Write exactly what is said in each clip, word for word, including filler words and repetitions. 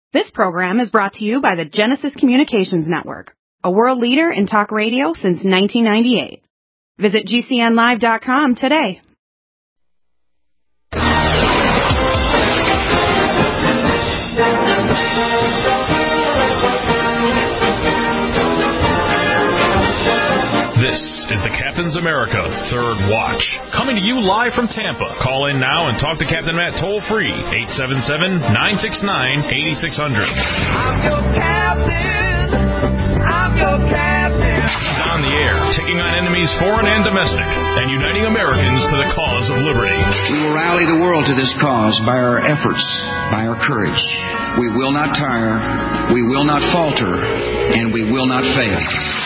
This program is brought to you by the Genesis Communications Network, a world leader in talk radio since nineteen ninety-eight. Visit G C N live dot com today. This is the Captain's America Third Watch, coming to you live from Tampa. Call in now and talk to Captain Matt toll-free, eight seven seven, nine six nine, eight six zero zero. I'm your captain. I'm your captain. He's on the air, taking on enemies foreign and domestic, and uniting Americans to the cause of liberty. We will rally the world to this cause by our efforts, by our courage. We will not tire, we will not falter, and we will not fail.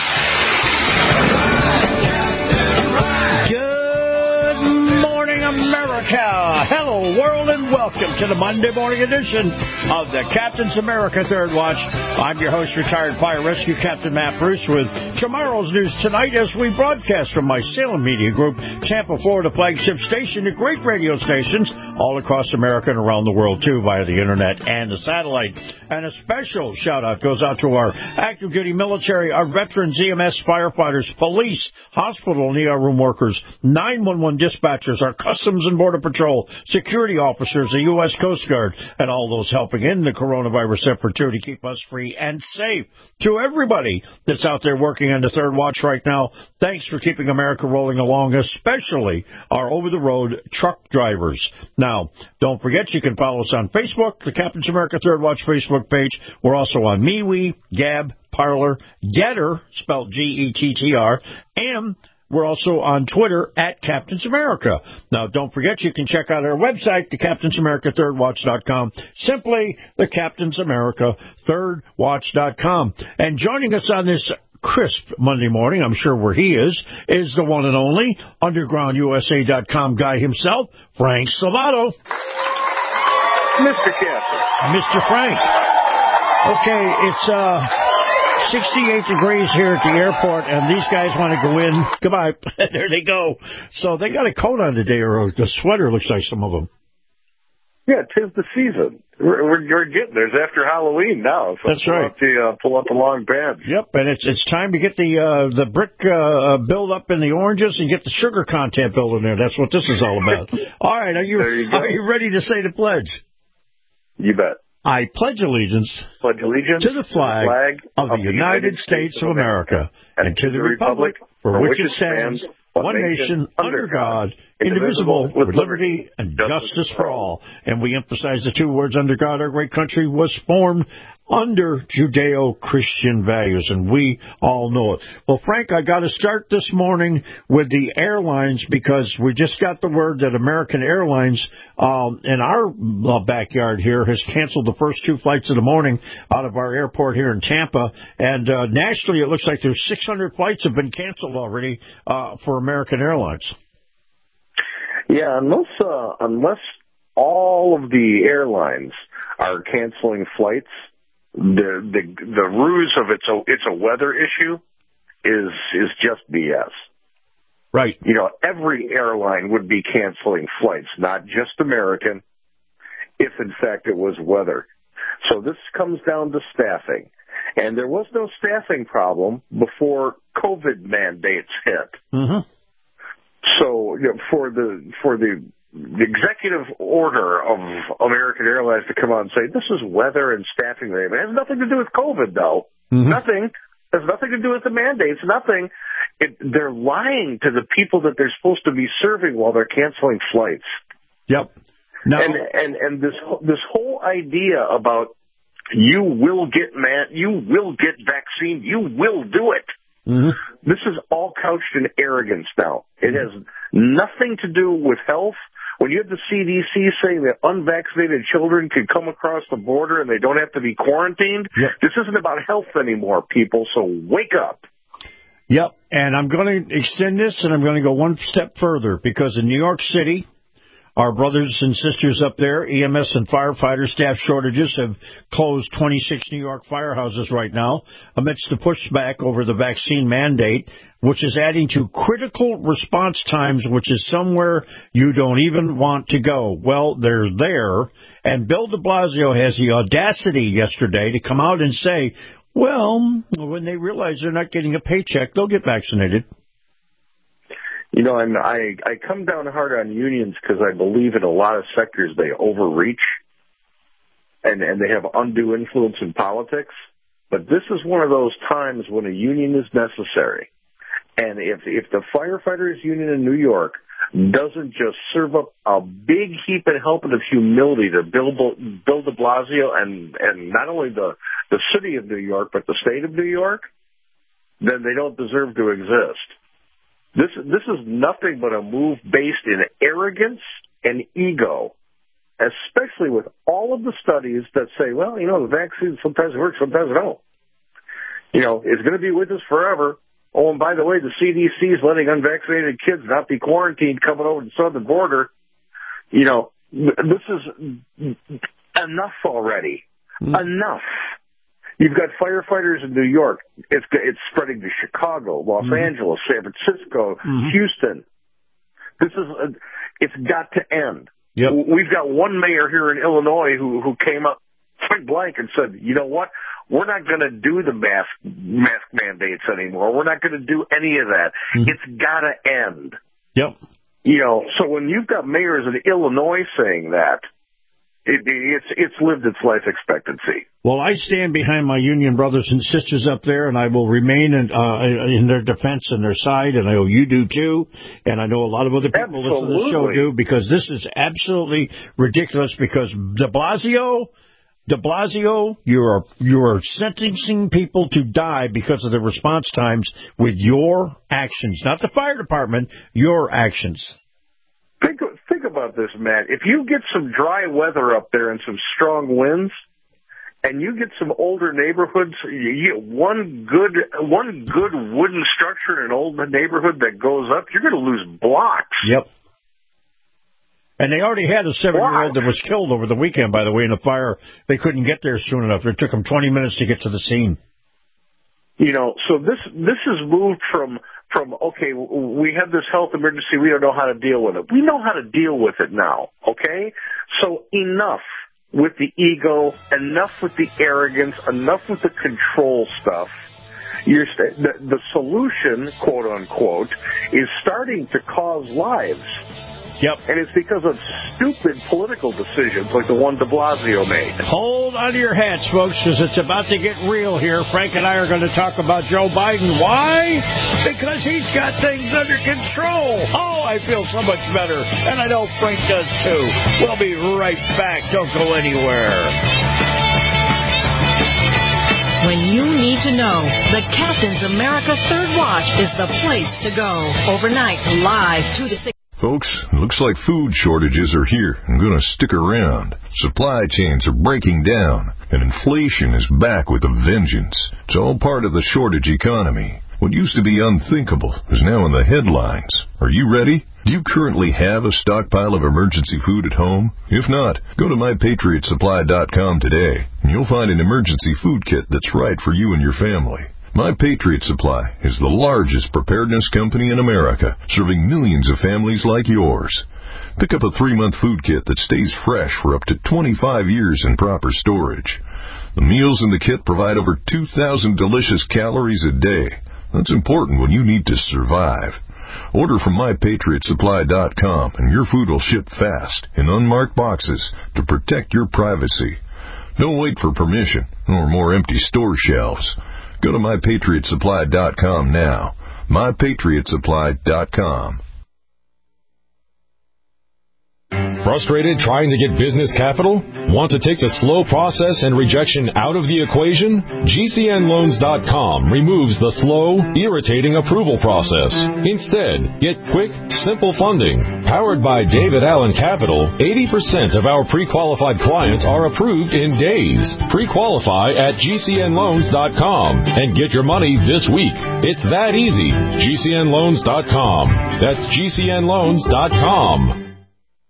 Good morning, America. Hello, world, and welcome to the Monday morning edition of the Captain's America Third Watch. I'm your host, retired fire rescue Captain Matt Bruce, with tomorrow's news tonight as we broadcast from my Salem Media Group, Tampa, Florida flagship station, to great radio stations all across America and around the world, too, via the internet and the satellite. And a special shout-out goes out to our active duty military, our veterans, E M S firefighters, police, hospital and E R room workers, nine one one dispatchers, our Customs and Border Patrol, security officers, the U S Coast Guard, and all those helping in the coronavirus effort, too, to keep us free and safe. To everybody that's out there working on the Third Watch right now, thanks for keeping America rolling along, especially our over-the-road truck drivers. Now, don't forget, you can follow us on Facebook, the Captain's America Third Watch Facebook page. We're also on MeWe, Gab, Parler, Getter, spelled G E T T R, and we're also on Twitter at Captain's America. Now, don't forget, you can check out our website, the Captain's America Third Watch dot com, simply the Captain's America Third Watch dot com. And joining us on this crisp Monday morning, I'm sure where he is, is the one and only Underground U S A dot com guy himself, Frank Salvato. Mister Captain. Mister Frank. Okay, it's uh, sixty-eight degrees here at the airport, and these guys want to go in. Goodbye. There they go. So they got a coat on today, or the sweater looks like some of them. Yeah, 'tis the season. We're, we're, we're getting there. It's after Halloween now. So That's right. Pull out, the, uh, pull out the long pants. Yep, and it's it's time to get the uh, the brick uh, build up in the oranges and get the sugar content built in there. That's what this is all about. All right, are you, you are you ready to say the pledge? You bet. I pledge allegiance, pledge allegiance to the flag, flag of, of the United States of America, and, and to the republic for which it stands, one nation, under God, indivisible, with liberty and justice for all. And we emphasize the two words, under God. Our great country was formed under Judeo-Christian values, and we all know it. Well, Frank, I got to start this morning with the airlines, because we just got the word that American Airlines um, in our uh, backyard here has canceled the first two flights of the morning out of our airport here in Tampa. And uh, nationally, it looks like there's six hundred flights have been canceled already uh, for American Airlines. Yeah, unless uh, unless all of the airlines are canceling flights, the the the ruse of it's a it's a weather issue is is just B S. Right. You know, every airline would be canceling flights, not just American, if in fact it was weather. So this comes down to staffing. And there was no staffing problem before COVID mandates hit. Mm-hmm. So, you know, for the for the, the executive order of American Airlines to come out and say this is weather and staffing, it has nothing to do with COVID, though. Mm-hmm. Nothing. It has nothing to do with the mandates. Nothing. It, they're lying to the people that they're supposed to be serving while they're canceling flights. Yep. No. And and and this this whole idea about you will get man, you will get vaccine, you will do it. Mm-hmm. This is all couched in arrogance now. It has nothing to do with health. When you have the C D C saying that unvaccinated children can come across the border and they don't have to be quarantined, yep. This isn't about health anymore, people, so wake up. Yep, and I'm going to extend this, and I'm going to go one step further, because in New York City, Our brothers and sisters up there, E M S and firefighter staff shortages have closed twenty-six New York firehouses right now amidst the pushback over the vaccine mandate, which is adding to critical response times, which is somewhere you don't even want to go. Well, they're there, and Bill de Blasio has the audacity yesterday to come out and say, well, when they realize they're not getting a paycheck, they'll get vaccinated. You know, and I, I come down hard on unions because I believe in a lot of sectors they overreach and, and they have undue influence in politics. But this is one of those times when a union is necessary. And if if the firefighters union in New York doesn't just serve up a big heap and helping of humility to Bill, Bill de Blasio and, and not only the, the city of New York, but the state of New York, then they don't deserve to exist. This this is nothing but a move based in arrogance and ego, especially with all of the studies that say, well, you know, the vaccine sometimes works, sometimes it don't. You know, it's going to be with us forever. Oh, and by the way, the C D C is letting unvaccinated kids not be quarantined coming over the southern border. You know, this is enough already. Mm. Enough. You've got firefighters in New York. It's it's spreading to Chicago, Los mm-hmm. Angeles, San Francisco, mm-hmm. Houston. This is a, it's got to end. Yep. We've got one mayor here in Illinois who who came up point blank and said, you know what? We're not going to do the mask mask mandates anymore. We're not going to do any of that. Mm-hmm. It's got to end. Yep. You know, so when you've got mayors in Illinois saying that, It, it's it's lived its life expectancy. Well, I stand behind my union brothers and sisters up there, and I will remain in, uh, in their defense and their side, and I know you do too, and I know a lot of other people absolutely. listen to the show do, because this is absolutely ridiculous, because de Blasio, de Blasio, you are, you are sentencing people to die because of the response times with your actions, not the fire department, your actions. Think, think about this, Matt. If you get some dry weather up there and some strong winds, and you get some older neighborhoods, you get one good one good wooden structure in an old neighborhood that goes up, you're going to lose blocks. Yep. And they already had a seven-year-old that was killed over the weekend, by the way, in a fire. They couldn't get there soon enough. It took them twenty minutes to get to the scene. You know, so this this has moved from... From, okay, we have this health emergency, we don't know how to deal with it. We know how to deal with it now, okay? So enough with the ego, enough with the arrogance, enough with the control stuff. You're, the, the solution, quote unquote, is starting to cause lives. Yep. And it's because of stupid political decisions like the one de Blasio made. Hold on to your hats, folks, because it's about to get real here. Frank and I are going to talk about Joe Biden. Why? Because he's got things under control. Oh, I feel so much better. And I know Frank does, too. We'll be right back. Don't go anywhere. When you need to know, the Captain's America Third Watch is the place to go. Overnight, live, two to six. Folks, it looks like food shortages are here and going to stick around. Supply chains are breaking down, and inflation is back with a vengeance. It's all part of the shortage economy. What used to be unthinkable is now in the headlines. Are you ready? Do you currently have a stockpile of emergency food at home? If not, go to my patriot supply dot com today, and you'll find an emergency food kit that's right for you and your family. My Patriot Supply is the largest preparedness company in America, serving millions of families like yours. Pick up a three-month food kit that stays fresh for up to twenty-five years in proper storage. The meals in the kit provide over two thousand delicious calories a day. That's important when you need to survive. Order from my patriot supply dot com, and your food will ship fast in unmarked boxes to protect your privacy. Don't wait for permission or more empty store shelves. Go to my patriot supply dot com now. my patriot supply dot com. Frustrated trying to get business capital? Want to take the slow process and rejection out of the equation? G C N loans dot com removes the slow, irritating approval process. Instead, get quick, simple funding. Powered by David Allen Capital, eighty percent of our pre-qualified clients are approved in days. Pre-qualify at G C N loans dot com and get your money this week. It's that easy. G C N loans dot com. That's G C N loans dot com.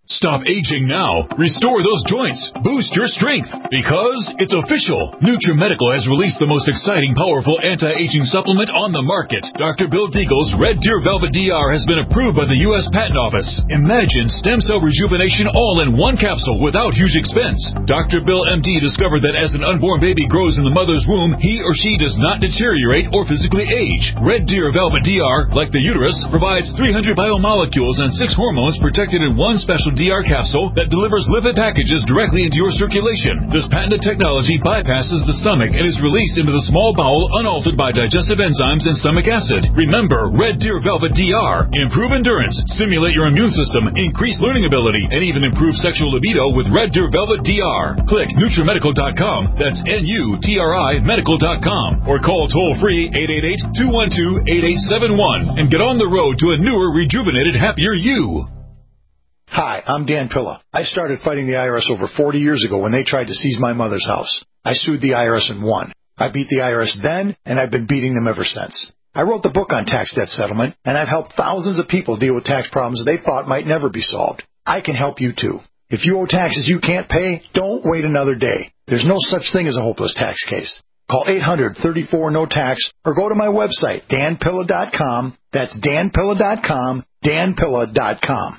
Stop aging now. Restore those joints. Boost your strength. Because it's official. NutriMedical has released the most exciting, powerful anti-aging supplement on the market. Doctor Bill Deagle's Red Deer Velvet D R has been approved by the U S Patent Office. Imagine stem cell rejuvenation all in one capsule without huge expense. Doctor Bill M D discovered that as an unborn baby grows in the mother's womb, he or she does not deteriorate or physically age. Red Deer Velvet D R, like the uterus, provides three hundred biomolecules and six hormones protected in one special D R capsule that delivers lipid packages directly into your circulation. This patented technology bypasses the stomach and is released into the small bowel unaltered by digestive enzymes and stomach acid. Remember, Red Deer Velvet D R. Improve endurance, stimulate your immune system, increase learning ability, and even improve sexual libido with Red Deer Velvet D R. Click NutriMedical dot com. That's N U T R I medical dot com. Or call toll-free eight eight eight, two one two, eight eight seven one and get on the road to a newer, rejuvenated, happier you. Hi, I'm Dan Pilla. I started fighting the I R S over forty years ago when they tried to seize my mother's house. I sued the I R S and won. I beat the I R S then, and I've been beating them ever since. I wrote the book on tax debt settlement, and I've helped thousands of people deal with tax problems they thought might never be solved. I can help you too. If you owe taxes you can't pay, don't wait another day. There's no such thing as a hopeless tax case. Call eight hundred, thirty-four, no tax or go to my website, Dan Pilla dot com. That's Dan Pilla dot com, Dan Pilla dot com.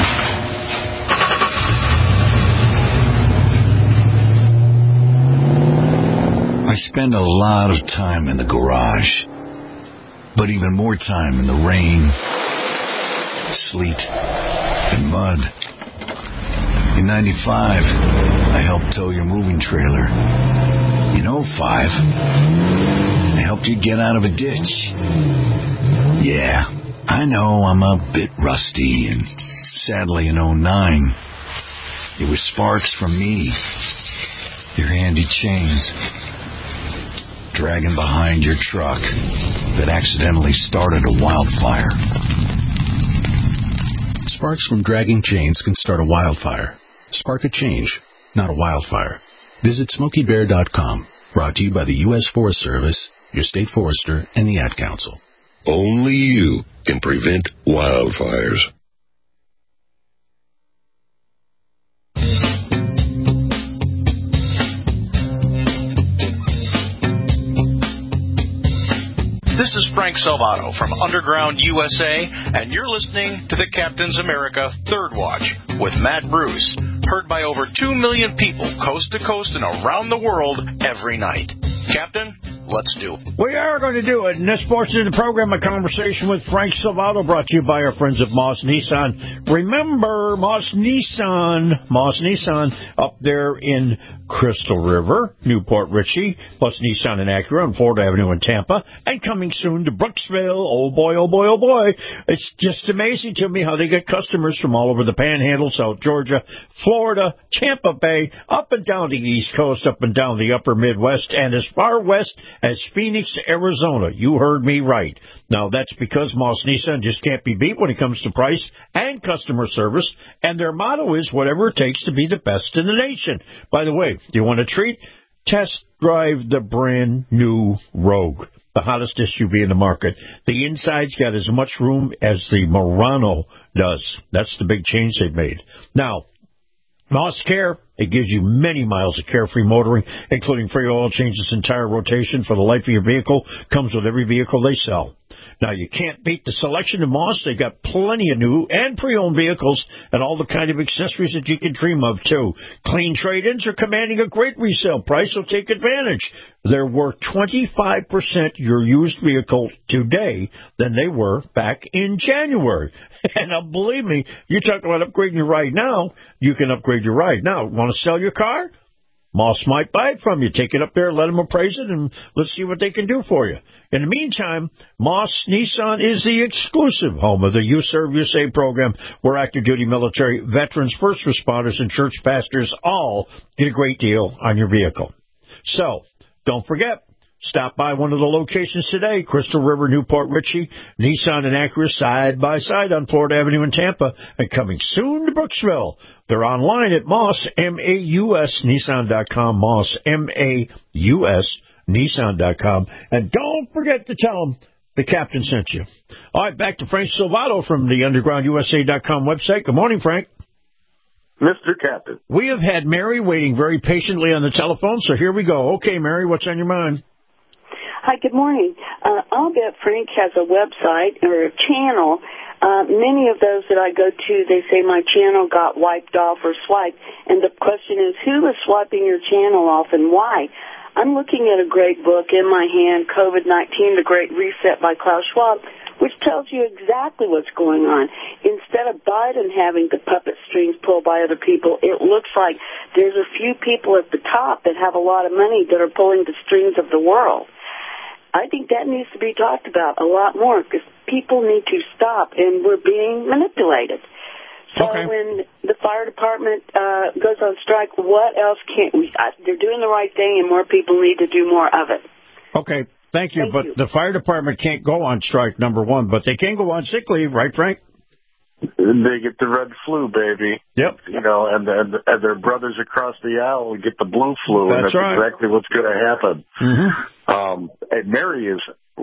I spend a lot of time in the garage, but even more time in the rain, sleet, and mud. In ninety-five, I helped tow your moving trailer. In oh five, I helped you get out of a ditch. Yeah, I know I'm a bit rusty, and sadly in oh nine, it was sparks from me, your handy chains, dragging behind your truck that accidentally started a wildfire. Sparks from dragging chains can start a wildfire. Spark a change, not a wildfire. Visit Smokey Bear dot com. Brought to you by the U S Forest Service, your state forester, and the Ad Council. Only you can prevent wildfires. This is Frank Salvato from Underground U S A, and you're listening to the Captain's America Third Watch with Matt Bruce, heard by over two million people coast to coast and around the world every night. Captain, let's do it. We are going to do it. In this portion of the program, a conversation with Frank Salvato, brought to you by our friends at Moss Nissan. Remember, Moss Nissan, Moss Nissan, up there in Crystal River, Newport Richey, plus Nissan and Acura on Ford Avenue in Tampa, and coming soon to Brooksville. Oh, boy, oh, boy, oh, boy. It's just amazing to me how they get customers from all over the Panhandle, South Georgia, Florida, Tampa Bay, up and down the East Coast, up and down the upper Midwest, and as far west as Phoenix, Arizona. You heard me right. Now, that's because Moss Nissan just can't be beat when it comes to price and customer service, and their motto is whatever it takes to be the best in the nation. By the way, do you want a treat? Test drive the brand new Rogue, the hottest S U V in the market. The inside's got as much room as the Murano does. That's the big change they've made. Now, Moss Care, it gives you many miles of carefree motoring, including free oil changes and tire rotation for the life of your vehicle. Comes with every vehicle they sell. Now, you can't beat the selection of Moss. They got plenty of new and pre-owned vehicles and all the kind of accessories that you can dream of, too. Clean trade-ins are commanding a great resale price, so take advantage. They're worth twenty-five percent your used vehicle today than they were back in January. And now, believe me, you talk about upgrading your ride now, you can upgrade your ride now. Want to sell your car? Moss might buy it from you. Take it up there, let them appraise it, and let's see what they can do for you. In the meantime, Moss Nissan is the exclusive home of the You Serve, You Save program, where active duty military, veterans, first responders, and church pastors all get a great deal on your vehicle. So, don't forget, stop by one of the locations today, Crystal River, Newport Richey, Nissan and Acura side by side on Ford Avenue in Tampa, and coming soon to Brooksville. They're online at Moss, M A U S, Nissan dot com, Moss, M A U S, Nissan dot com. And don't forget to tell them the captain sent you. All right, back to Frank Salvato from the underground U S A dot com website. Good morning, Frank. Mister Captain. We have had Mary waiting very patiently on the telephone, so here we go. Okay, Mary, what's on your mind? Hi, good morning. Uh, I'll bet Frank has a website or a channel. Uh, many of those that I go to, they say my channel got wiped off or swiped. And the question is, who is swiping your channel off and why? I'm looking at a great book in my hand, COVID nineteen, The Great Reset by Klaus Schwab, which tells you exactly what's going on. Instead of Biden having the puppet strings pulled by other people, it looks like there's a few people at the top that have a lot of money that are pulling the strings of the world. I think that needs to be talked about a lot more because people need to stop, and we're being manipulated. So okay. When the fire department uh, goes on strike, what else can't we? Uh, they're doing the right thing, and more people need to do more of it. Okay, thank you. Thank but you. The fire department can't go on strike, number one, but they can go on sick leave, right, Frank? They get the red flu, baby. Yep. You know, and, and, and their brothers across the aisle get the blue flu, that's and that's right. exactly what's going to happen. Mm-hmm. Um, and Mary is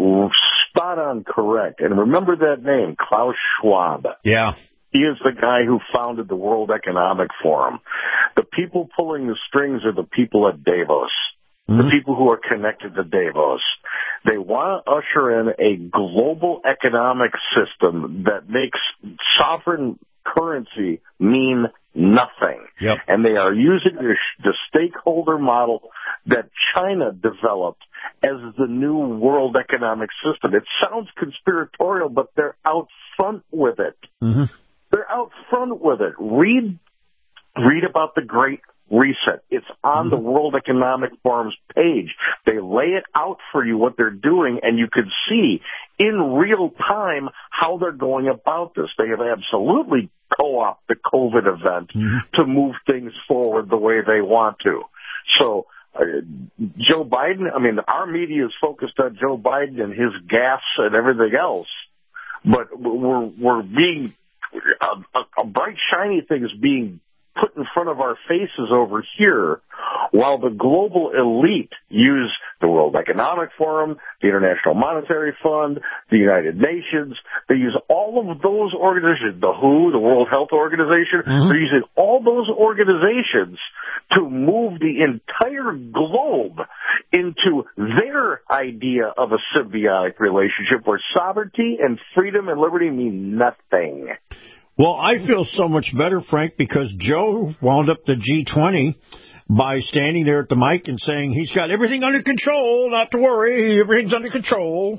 spot on correct. And remember that name, Klaus Schwab. Yeah. He is the guy who founded the World Economic Forum. The people pulling the strings are the people at Davos, mm-hmm. the people who are connected to Davos. They want to usher in a global economic system that makes sovereign currency mean nothing. Yep. And they are using the, the stakeholder model that China developed as the new world economic system. It sounds conspiratorial, but they're out front with it. Mm-hmm. They're out front with it. Read, read about the Great Reset. It's on the World Economic Forum's page. They lay it out for you what they're doing, and you can see in real time how they're going about this. They have absolutely co-opted the COVID event mm-hmm. to move things forward the way they want to. So uh, Joe Biden, I mean, our media is focused on Joe Biden and his gas and everything else, but we're we're being a, a, a bright, shiny thing is being put in front of our faces over here, while the global elite use the World Economic Forum, the International Monetary Fund, the United Nations. They use all of those organizations, the W H O, the World Health Organization. Mm-hmm. They're using all those organizations to move the entire globe into their idea of a symbiotic relationship where sovereignty and freedom and liberty mean nothing. Well, I feel so much better, Frank, because Joe wound up the G twenty by standing there at the mic and saying he's got everything under control, not to worry, everything's under control.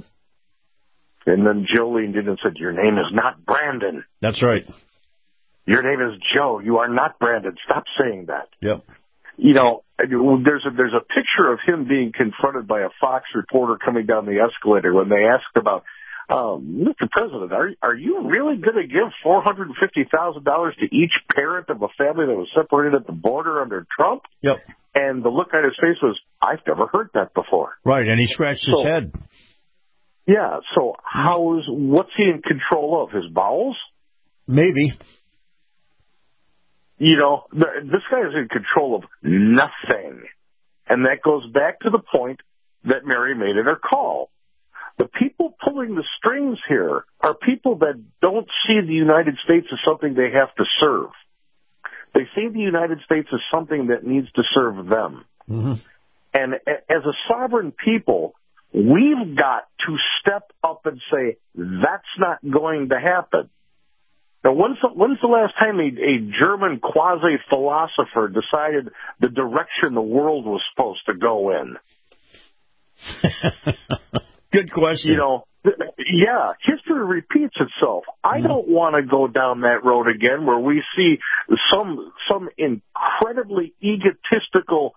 And then Joe leaned in and said, your name is not Brandon. That's right. Your name is Joe. You are not Brandon. Stop saying that. Yep. You know, there's a, there's a picture of him being confronted by a Fox reporter coming down the escalator when they asked about, Um, Mister President, are are you really going to give four hundred fifty thousand dollars to each parent of a family that was separated at the border under Trump? Yep. And the look on his face was, I've never heard that before. Right, and he scratched so, his head. Yeah, so how is, what's he in control of? His bowels? Maybe. You know, this guy is in control of nothing. And that goes back to the point that Mary made in her call. The people pulling the strings here are people that don't see the United States as something they have to serve. They see the United States as something that needs to serve them. Mm-hmm. And as a sovereign people, we've got to step up and say, that's not going to happen. Now, when's the, when's the last time a, a German quasi-philosopher decided the direction the world was supposed to go in? Good question. You know, yeah, history repeats itself. I don't want to go down that road again where we see some some incredibly egotistical.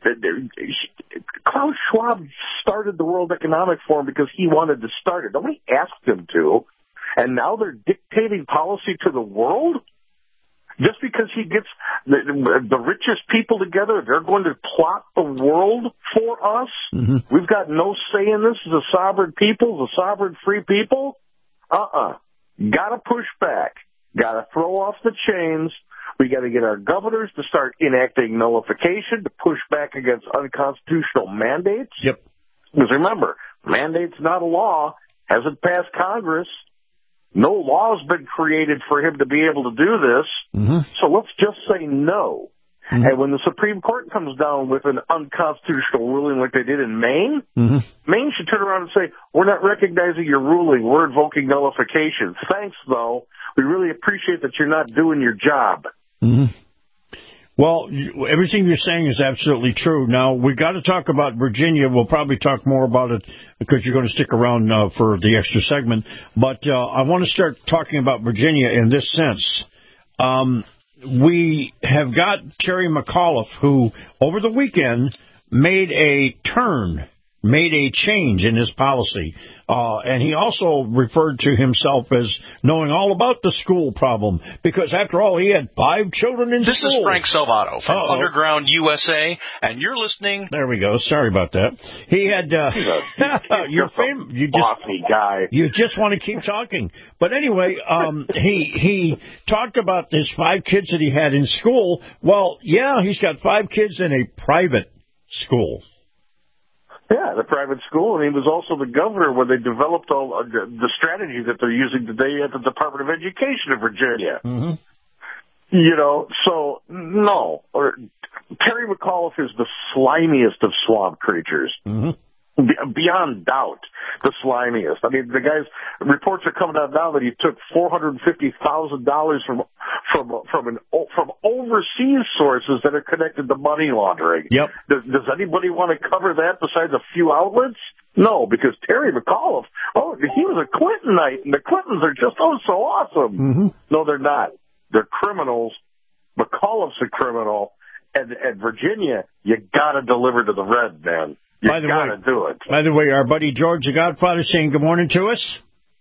Klaus Schwab started the World Economic Forum because he wanted to start it. Nobody asked him to. And now they're dictating policy to the world? Just because he gets the, the richest people together, they're going to plot the world for us? Mm-hmm. We've got no say in this as a sovereign people, as a sovereign free people? Uh-uh. Got to push back. Got to throw off the chains. We got to get our governors to start enacting nullification to push back against unconstitutional mandates. Yep. Because remember, mandate's not a law, hasn't passed Congress. No law's been created for him to be able to do this. Mm-hmm. So let's just say no. Mm-hmm. And when the Supreme Court comes down with an unconstitutional ruling like they did in Maine, mm-hmm. Maine should turn around and say, we're not recognizing your ruling. We're invoking nullification. Thanks, though. We really appreciate that you're not doing your job. Mm-hmm. Well, everything you're saying is absolutely true. Now, we've got to talk about Virginia. We'll probably talk more about it because you're going to stick around uh, for the extra segment. But uh, I want to start talking about Virginia in this sense. Um, we have got Terry McAuliffe, who over the weekend made a turn, made a change in his policy. Uh, and he also referred to himself as knowing all about the school problem, because after all, he had five children in this school. This is Frank Salvato from Uh-oh. Underground U S A, and you're listening. There we go. Sorry about that. He had, uh, He's a, he's you're just fam- a you just, bossy guy. You just want to keep talking. But anyway, um, he, he talked about his five kids that he had in school. Well, yeah, he's got five kids in a private school. Yeah, the private school, and he was also the governor when they developed all uh, the strategy that they're using today at the Department of Education of Virginia. Mm-hmm. You know, so, no. Or, Terry McAuliffe is the slimiest of swamp creatures. Mm-hmm. Be- beyond doubt, the slimiest. I mean, the guys, reports are coming out now that he took four hundred fifty thousand dollars from from from an from overseas sources that are connected to money laundering. Yep. Does, does anybody want to cover that besides a few outlets? No, because Terry McAuliffe, oh, he was a Clintonite, and the Clintons are just oh so awesome. Mm-hmm. No, they're not. They're criminals. McAuliffe's a criminal, and at Virginia, you got to deliver to the red, man. You by the gotta way, do it. By the way, our buddy George the Godfather saying good morning to us.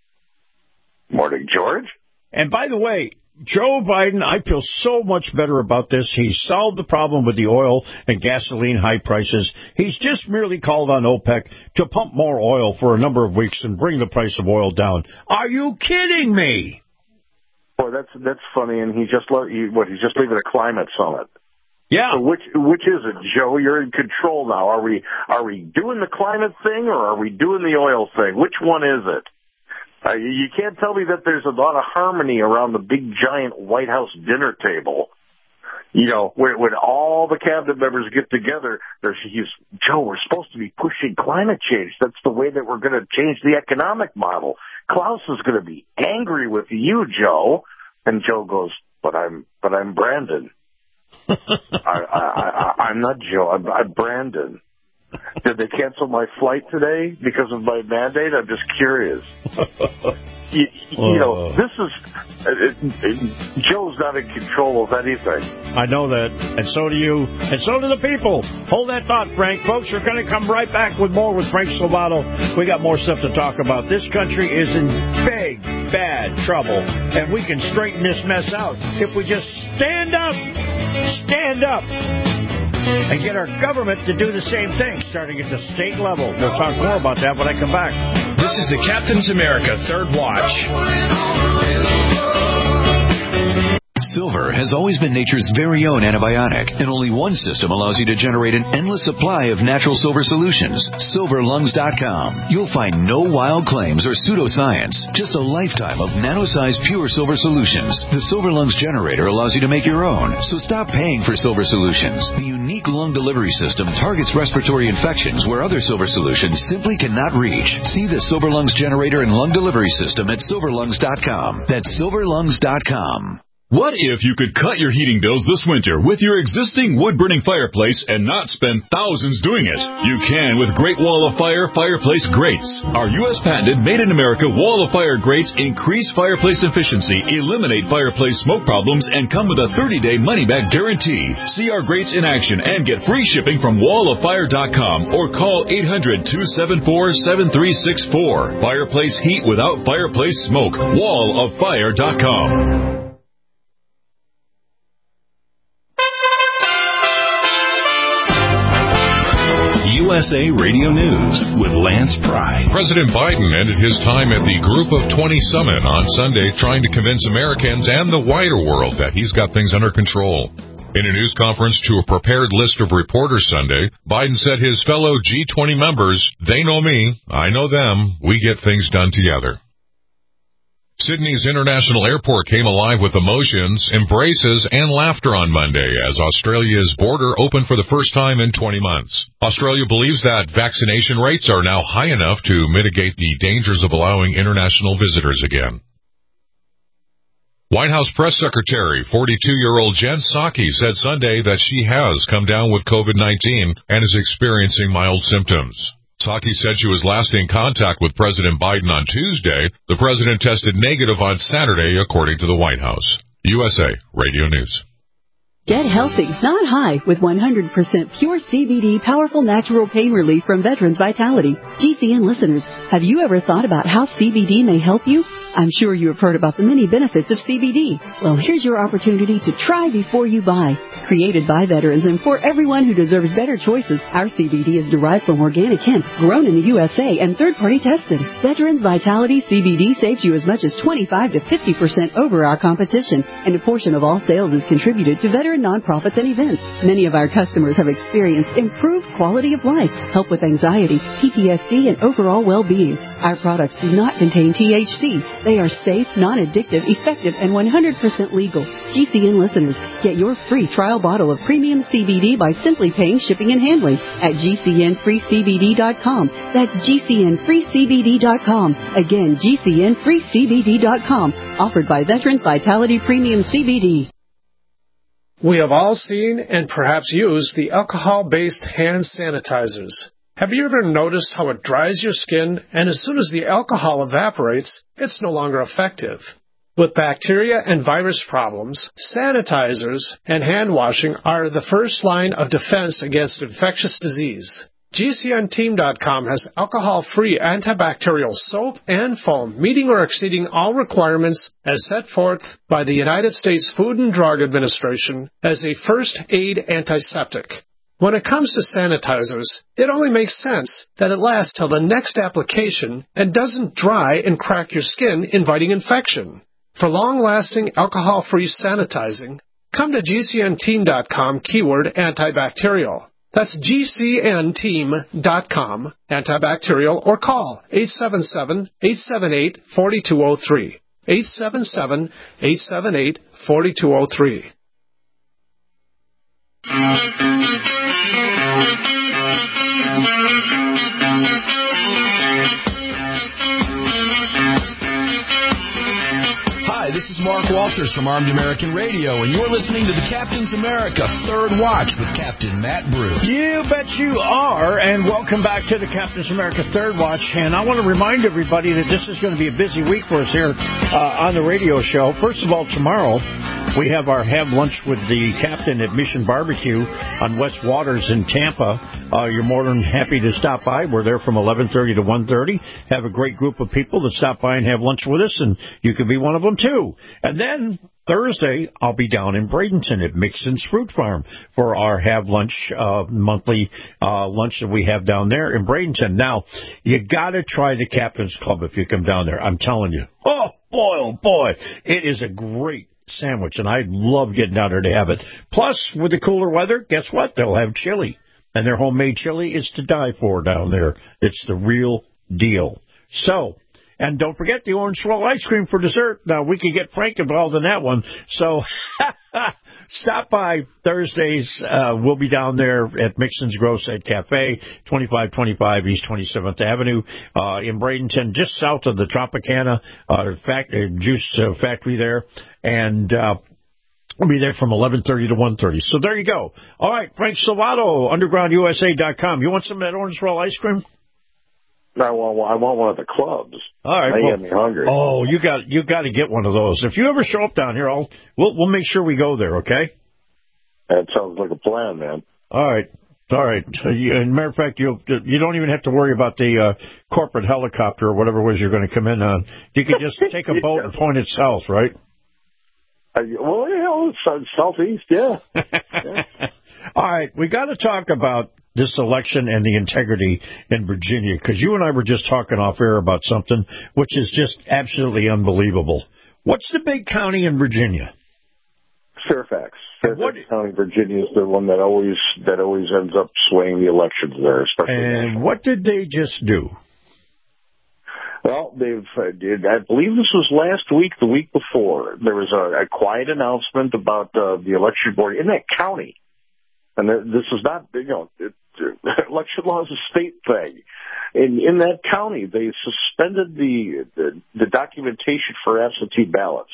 Morning, George. And by the way, Joe Biden, I feel so much better about this. He's solved the problem with the oil and gasoline high prices. He's just merely called on OPEC to pump more oil for a number of weeks and bring the price of oil down. Are you kidding me? Boy, that's that's funny. And he just let he, what? He's just leaving a climate summit. Yeah. So which which is it, Joe? You're in control now. Are we are we doing the climate thing or are we doing the oil thing? Which one is it? Uh, you can't tell me that there's a lot of harmony around the big giant White House dinner table. You know, when, when all the cabinet members get together, there's he's Joe. We're supposed to be pushing climate change. That's the way that we're going to change the economic model. Klaus is going to be angry with you, Joe. And Joe goes, "But I'm but I'm Brandon." I, I, I, I'm not Joe. I'm, I'm Brandon. Did they cancel my flight today because of my mandate? I'm just curious. You, you know, this is uh, uh, Joe's not in control of anything. I know that, and so do you, and so do the people. Hold that thought, Frank. Folks, we're going to come right back with more with Frank Salvato. We got more stuff to talk about. This country is in big, bad trouble, and we can straighten this mess out if we just stand up, stand up, and get our government to do the same thing, starting at the state level. We'll talk more about that when I come back. This is the Captain's America Third Watch. Silver has always been nature's very own antibiotic, and only one system allows you to generate an endless supply of natural silver solutions. silver lungs dot com. You'll find no wild claims or pseudoscience, just a lifetime of nano-sized pure silver solutions. The Silver Lungs generator allows you to make your own, so stop paying for silver solutions. The unique lung delivery system targets respiratory infections where other silver solutions simply cannot reach. See the Silver Lungs generator and lung delivery system at silver lungs dot com. That's silver lungs dot com. What if you could cut your heating bills this winter with your existing wood-burning fireplace and not spend thousands doing it? You can with Great Wall of Fire Fireplace Grates. Our U S patented made-in-America Wall of Fire grates increase fireplace efficiency, eliminate fireplace smoke problems, and come with a thirty-day money-back guarantee. See our grates in action and get free shipping from wall of fire dot com or call eight hundred, two seven four, seven three six four. Fireplace heat without fireplace smoke. wall of fire dot com. U S A Radio News with Lance Pry. President Biden ended his time at the Group of twenty Summit on Sunday trying to convince Americans and the wider world that he's got things under control. In a news conference to a prepared list of reporters Sunday, Biden said his fellow G twenty members, they know me, I know them, we get things done together. Sydney's International Airport came alive with emotions, embraces, and laughter on Monday as Australia's border opened for the first time in twenty months. Australia believes that vaccination rates are now high enough to mitigate the dangers of allowing international visitors again. White House Press Secretary, forty-two-year-old Jen Psaki, said Sunday that she has come down with COVID nineteen and is experiencing mild symptoms. Psaki said she was last in contact with President Biden on Tuesday. The president tested negative on Saturday, according to the White House. U S A Radio News. Get healthy, not high, with one hundred percent pure C B D powerful natural pain relief from Veterans Vitality. G C N listeners, have you ever thought about how C B D may help you? I'm sure you have heard about the many benefits of C B D. Well, here's your opportunity to try before you buy. Created by veterans and for everyone who deserves better choices, our C B D is derived from organic hemp, grown in the U S A, and third-party tested. Veterans Vitality C B D saves you as much as twenty-five to fifty percent over our competition, and a portion of all sales is contributed to veteran nonprofits and events. Many of our customers have experienced improved quality of life, help with anxiety, P T S D, and overall well-being. Our products do not contain T H C. They are safe, non-addictive, effective, and one hundred percent legal. G C N listeners, get your free trial bottle of premium C B D by simply paying shipping and handling at G C N free C B D dot com. That's G C N free C B D dot com. Again, G C N free C B D dot com. Offered by Veterans Vitality Premium C B D. We have all seen and perhaps used the alcohol-based hand sanitizers. Have you ever noticed how it dries your skin, and as soon as the alcohol evaporates, it's no longer effective? With bacteria and virus problems, sanitizers and hand washing are the first line of defense against infectious disease. G C N team dot com has alcohol-free antibacterial soap and foam, meeting or exceeding all requirements as set forth by the United States Food and Drug Administration as a first aid antiseptic. When it comes to sanitizers, it only makes sense that it lasts till the next application and doesn't dry and crack your skin, inviting infection. For long-lasting alcohol-free sanitizing, come to G C N team dot com keyword antibacterial. That's G C N team dot com antibacterial, or call eight seven seven, eight seven eight, four two zero three. eight seven seven, eight seven eight, four two zero three. Hi, this is Mark Walters from Armed American Radio, and you're listening to the Captain's America Third Watch with Captain Matt Bruce. You bet you are, and welcome back to the Captain's America Third Watch. And I want to remind everybody that this is going to be a busy week for us here uh, on the radio show. First of all, tomorrow we have our Have Lunch with the Captain at Mission Barbecue on West Waters in Tampa. Uh, you're more than happy to stop by. We're there from eleven thirty to one thirty. Have a great group of people that stop by and have lunch with us, and you can be one of them too. And then Thursday, I'll be down in Bradenton at Mixon's Fruit Farm for our Have Lunch, uh, monthly uh, lunch that we have down there in Bradenton. Now, you got to try the Captain's Club if you come down there. I'm telling you. Oh, boy, oh, boy. It is a great sandwich, and I love getting down there to have it. Plus, with the cooler weather, guess what? They'll have chili. And their homemade chili is to die for down there. It's the real deal. So, and don't forget the orange swirl ice cream for dessert. Now, we could get Frank involved in that one. So, stop by Thursdays. Uh, we'll be down there at Mixon's Gross at Cafe, twenty-five twenty-five East twenty-seventh Avenue uh, in Bradenton, just south of the Tropicana uh, fact, uh, juice uh, factory there. And uh, we'll be there from eleven thirty to one thirty. So there you go. All right, Frank Salvato, underground U S A dot com. You want some of that orange swirl ice cream? No, I want, I want one of the clubs. All right, they well, get me hungry. Oh, you got you got to get one of those. If you ever show up down here, I'll we'll we'll make sure we go there. Okay? That sounds like a plan, man. All right, all right. Uh, you, and matter of fact, you you don't even have to worry about the uh, corporate helicopter or whatever it was you're going to come in on. You can just take a boat and point it south, right? Uh, well, yeah, it's southeast, yeah. yeah. All right, we got to talk about this election and the integrity in Virginia, because you and I were just talking off air about something which is just absolutely unbelievable. What's the big county in Virginia? Fairfax. Fairfax what, County, Virginia is the one that always that always ends up swaying the elections there. Especially and nationally. What did they just do? Well, they've. Uh, did, I believe this was last week, the week before. There was a, a quiet announcement about uh, the election board in that county, and this is not, you know, it, election law is a state thing. In in that county, they suspended the the, the documentation for absentee ballots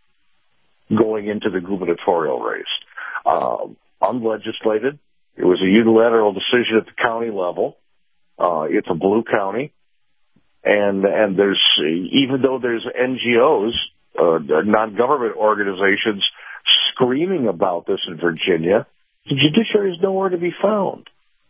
going into the gubernatorial race. Uh, unlegislated. It was a unilateral decision at the county level. Uh, it's a blue county. And, and there's, even though there's N G Os, uh, non-government organizations screaming about this in Virginia, the judiciary is nowhere to be found.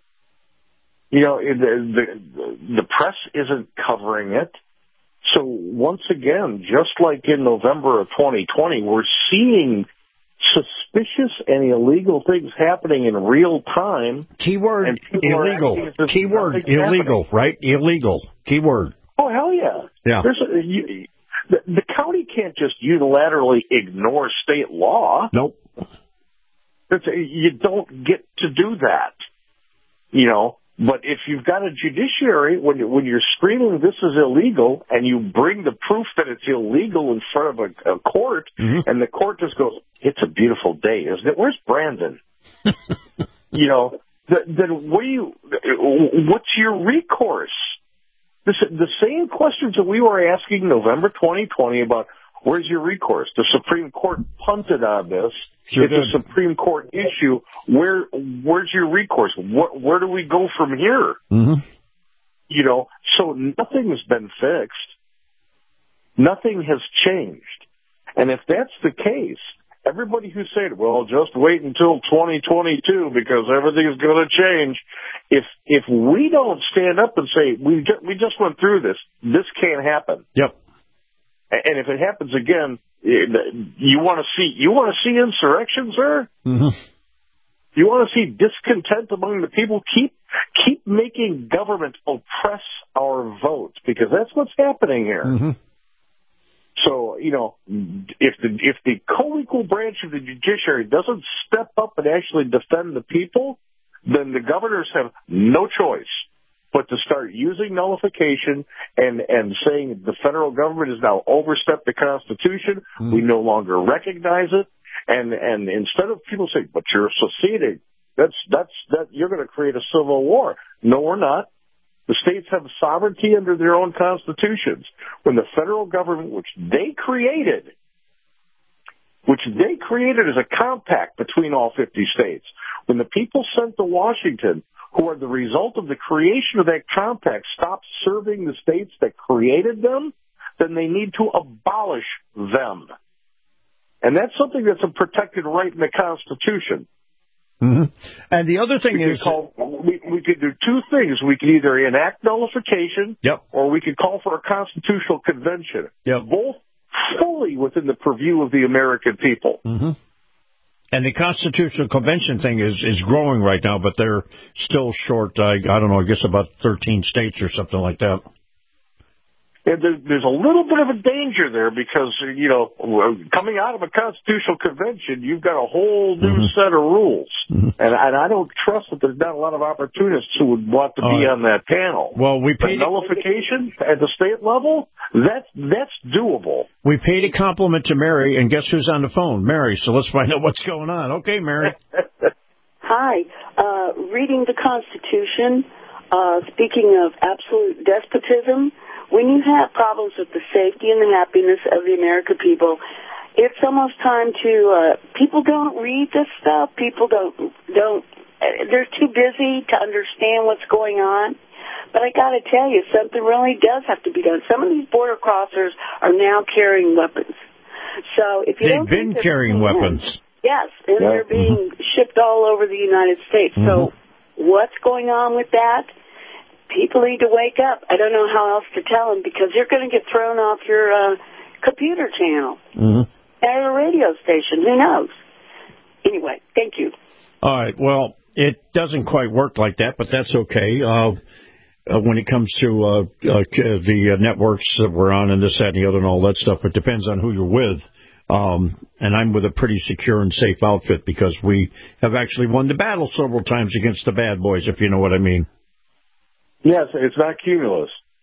You know, the, the, the press isn't covering it. So once again, just like in November of twenty twenty, we're seeing suspicious and illegal things happening in real time. Keyword, illegal. Keyword, illegal, happening. Right? Illegal. Keyword. Oh, hell yeah. Yeah. There's a, you, the, the county can't just unilaterally ignore state law. Nope. It's a, you don't get to do that. You know, but if you've got a judiciary, when, when you're screaming this is illegal, and you bring the proof that it's illegal in front of a, a court, mm-hmm. and the court just goes, it's a beautiful day, isn't it? Where's Brandon? You know, the, then what do you, what's your recourse? This, the same questions that we were asking November twenty twenty about where's your recourse? The Supreme Court punted on this. Sure it's did. a Supreme Court issue. Where where's your recourse? Where, where do we go from here? Mm-hmm. You know, so nothing has been fixed. Nothing has changed. And if that's the case, everybody who said, well, just wait until twenty twenty-two because everything's going to change. If if we don't stand up and say, we just, we just went through this, this can't happen. Yep. And if it happens again, you want to see you want to see insurrection, sir? Mm-hmm. You want to see discontent among the people? Keep keep making government oppress our votes because that's what's happening here. Mm-hmm. So, you know, if the if the co-equal branch of the judiciary doesn't step up and actually defend the people, then the governors have no choice but to start using nullification and, and saying the federal government has now overstepped the Constitution. Mm. We no longer recognize it. And, and instead of people saying, but you're seceding, that's, that's, that, you're going to create a civil war. No, we're not. The states have sovereignty under their own constitutions. When the federal government, which they created, which they created as a compact between all fifty states, when the people sent to Washington, who are the result of the creation of that compact, stop serving the states that created them, then they need to abolish them. And that's something that's a protected right in the Constitution. Mm-hmm. And the other thing we is... Could call, we, we could do two things. We could either enact nullification, yep. or we could call for a constitutional convention. Yep. Both fully within the purview of the American people. Mm-hmm. And the constitutional convention thing is, is growing right now, but they're still short, I, I don't know, I guess about thirteen states or something like that. And there's a little bit of a danger there because, you know, coming out of a constitutional convention, you've got a whole new mm-hmm. set of rules. Mm-hmm. And, and I don't trust that there's not a lot of opportunists who would want to be uh, on that panel. Well, we paid but nullification at the state level, that's, that's doable. We paid a compliment to Mary, and guess who's on the phone? Mary. So let's find out what's going on. Okay, Mary. Hi. Uh, reading the Constitution, uh, speaking of absolute despotism, when you have problems with the safety and the happiness of the American people, it's almost time to, uh, people don't read this stuff. People don't, don't, uh, they're too busy to understand what's going on. But I got to tell you, something really does have to be done. Some of these border crossers are now carrying weapons. So if you They've don't been carrying weapons. Yes, and yeah. they're being mm-hmm. shipped all over the United States. Mm-hmm. So what's going on with that? People need to wake up. I don't know how else to tell them because you're going to get thrown off your uh, computer channel mm-hmm. at a radio station. Who knows? Anyway, thank you. All right. Well, it doesn't quite work like that, but that's okay. Uh, uh, when it comes to uh, uh, the uh, networks that we're on and this, that, and the other and all that stuff, it depends on who you're with. Um, and I'm with a pretty secure and safe outfit because we have actually won the battle several times against the bad boys, if you know what I mean. Yes, it's not Cumulus.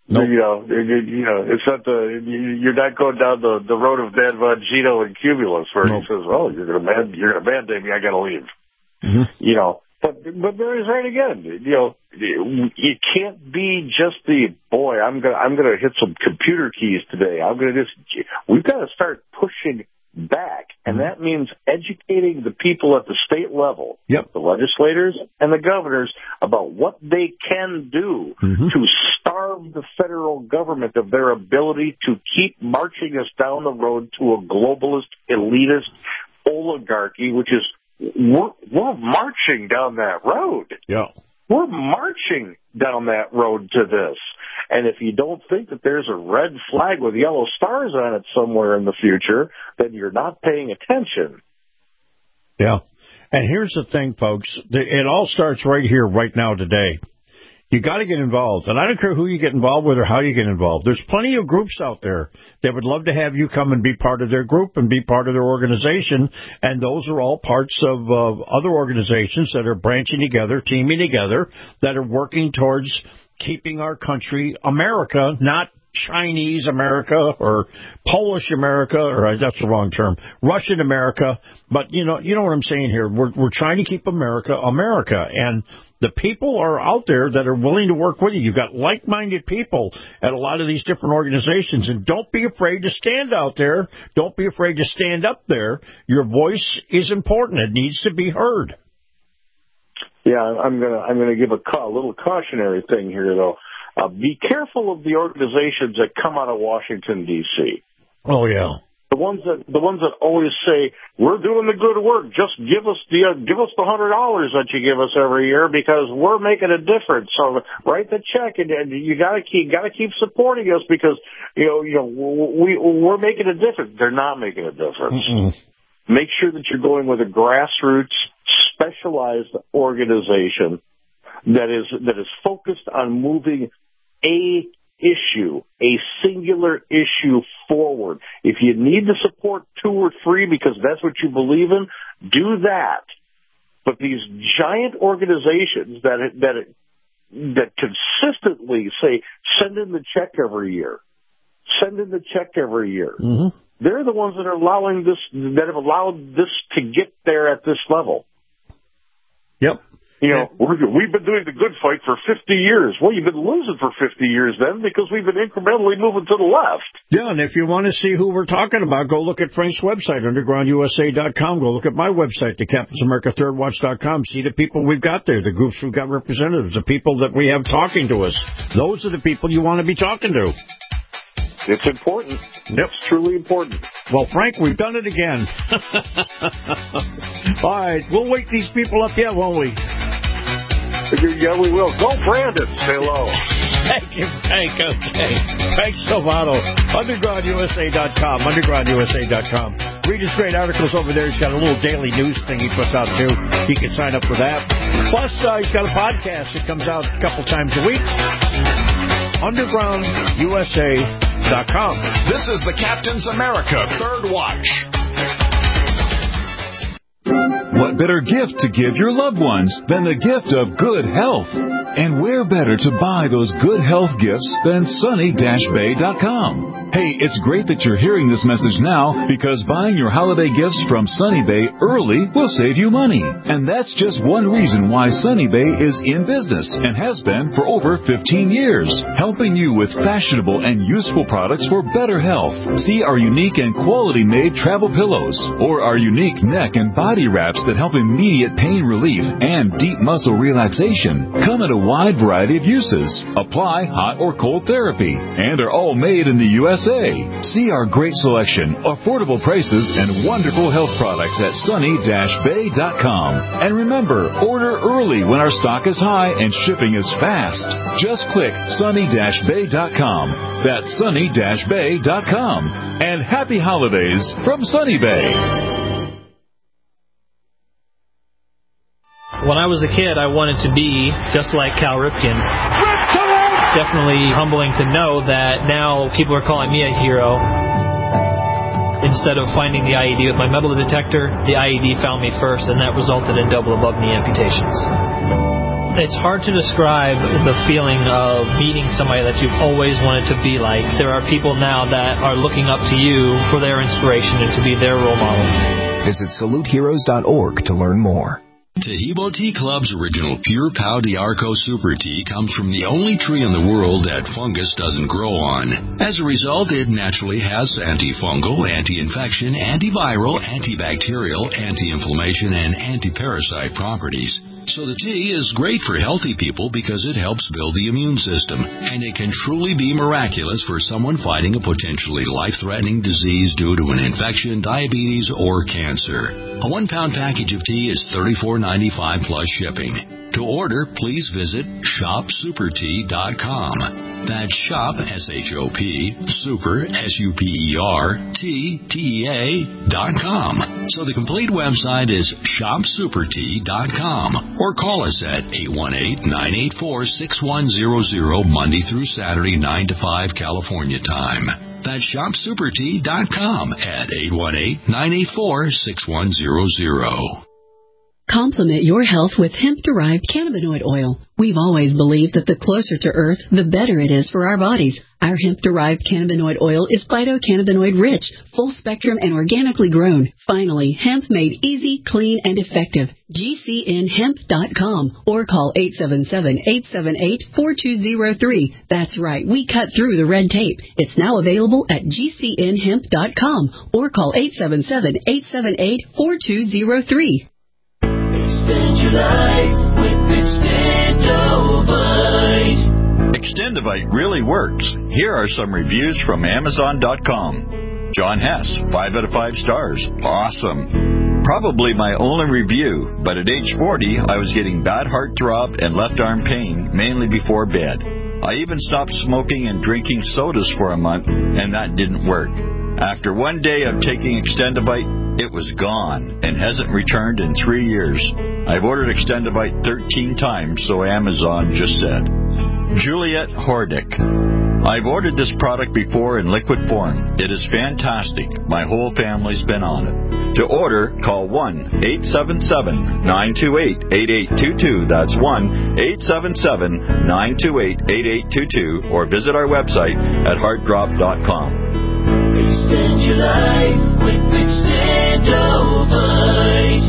Nope. You know, you know, it's not the you're not going down the, the road of Dan Bongino and Cumulus where nope. he says, "Oh, you're gonna man, you're gonna mandate me. I gotta leave." Mm-hmm. You know, but but there is right again. You know, it can't be just the boy. I'm gonna I'm gonna hit some computer keys today. I'm gonna just. We've got to start pushing back, and mm-hmm. that means educating the people at the state level, yep. the legislators and the governors, about what they can do mm-hmm. to starve the federal government of their ability to keep marching us down the road to a globalist, elitist oligarchy, which is, we're, we're marching down that road. Yeah. We're marching down that road to this. And if you don't think that there's a red flag with yellow stars on it somewhere in the future, then you're not paying attention. Yeah. And here's the thing, folks. It all starts right here, right now, today. You got to get involved. And I don't care who you get involved with or how you get involved. There's plenty of groups out there that would love to have you come and be part of their group and be part of their organization. And those are all parts of uh, other organizations that are branching together, teaming together, that are working towards keeping our country America, not Chinese America or Polish America, or that's the wrong term, Russian America. But, you know, you know what I'm saying here. We're, we're trying to keep America America. And the people are out there that are willing to work with you. You've got like-minded people at a lot of these different organizations. And don't be afraid to stand out there. Don't be afraid to stand up there. Your voice is important. It needs to be heard. Yeah, I'm gonna I'm gonna give a, ca- a little cautionary thing here, though. Uh, be careful of the organizations that come out of Washington, D C Oh yeah, the ones that the ones that always say we're doing the good work. Just give us the uh, give us the hundred dollars that you give us every year because we're making a difference. So write the check, and, and you gotta keep gotta keep supporting us because you know you know we we're making a difference. They're not making a difference. Mm-mm. Make sure that you're going with a grassroots, specialized organization that is that is focused on moving a issue, a singular issue forward. If you need to support two or three because that's what you believe in, do that. But these giant organizations that that that consistently say send in the check every year, send in the check every year. Mm-hmm. They're the ones that are allowing this, that have allowed this to get there at this level. Yep. You know, we're, we've been doing the good fight for fifty years. Well, you've been losing for fifty years then because we've been incrementally moving to the left. Yeah, and if you want to see who we're talking about, go look at Frank's website, underground U S A dot com. Go look at my website, the Captains America Third Watch dot com. See the people we've got there, the groups we've got representatives, the people that we have talking to us. Those are the people you want to be talking to. It's important. Yep. It's truly important. Well, Frank, we've done it again. All right, we'll wake these people up yet, won't we? Yeah, we will. Go, Brandon. Say hello. Thank you, Frank. Okay. Frank Salvato, underground U S A dot com, underground U S A dot com. Read his great articles over there. He's got a little daily news thing he puts out, too. You can sign up for that. Plus, uh, he's got a podcast that comes out a couple times a week. underground U S A dot com. This is the Captain's America Third Watch. What better gift to give your loved ones than the gift of good health? And where better to buy those good health gifts than sunny dash bay dot com? Hey, it's great that you're hearing this message now because buying your holiday gifts from Sunny Bay early will save you money. And that's just one reason why Sunny Bay is in business and has been for over fifteen years, helping you with fashionable and useful products for better health. See our unique and quality-made travel pillows or our unique neck and body wraps that help immediate pain relief and deep muscle relaxation. Come in a wide variety of uses. Apply hot or cold therapy and are all made in the U S A. See our great selection, affordable prices, and wonderful health products at sunny dash bay dot com. And remember, order early when our stock is high and shipping is fast. Just click sunny dash bay dot com. That's sunny dash bay dot com. And happy holidays from Sunny Bay. When I was a kid, I wanted to be just like Cal Ripken. It's definitely humbling to know that now people are calling me a hero. Instead of finding the I E D with my metal detector, the I E D found me first, and that resulted in double above knee amputations. It's hard to describe the feeling of meeting somebody that you've always wanted to be like. There are people now that are looking up to you for their inspiration and to be their role model. Visit salute heroes dot org to learn more. Tahibo Tea Club's original Pure Pau d'Arco Super Tea comes from the only tree in the world that fungus doesn't grow on. As a result, it naturally has antifungal, anti-infection, antiviral, antibacterial, anti-inflammation, and anti-parasite properties. So the tea is great for healthy people because it helps build the immune system, and it can truly be miraculous for someone fighting a potentially life-threatening disease due to an infection, diabetes, or cancer. A one-pound package of tea is thirty-four ninety-five plus shipping. To order, please visit shop super tea dot com. That's shop, S H O P, super, S U P E R, T, T E A, dot com. So the complete website is shop super tea dot com. Or call us at eight one eight, nine eight four, six one zero zero, Monday through Saturday, nine to five, California time. That's shop super tea dot com at eight one eight, nine eight four, six one zero zero. Complement your health with hemp-derived cannabinoid oil. We've always believed that the closer to Earth, the better it is for our bodies. Our hemp-derived cannabinoid oil is phytocannabinoid rich, full spectrum, and organically grown. Finally, hemp made easy, clean, and effective. G C N hemp dot com or call eight seven seven, eight seven eight, four two zero three. That's right, we cut through the red tape. It's now available at G C N hemp dot com or call eight seven seven, eight seven eight, four two zero three. Extend your life with Extendovite. Extendovite really works. Here are some reviews from Amazon dot com. John Hess, five out of five stars. Awesome. Probably my only review, but at age forty, I was getting bad heartthrob and left arm pain, mainly before bed. I even stopped smoking and drinking sodas for a month, and that didn't work. After one day of taking Extendovite, it was gone and hasn't returned in three years. I've ordered Extendovite thirteen times, so Amazon just said. Juliet Hordick. I've ordered this product before in liquid form. It is fantastic. My whole family's been on it. To order, call one eight seven seven, nine two eight, eight eight two two. That's one eight seven seven, nine two eight, eight eight two two. Or visit our website at heart drop dot com. Extend your life with Extendovite.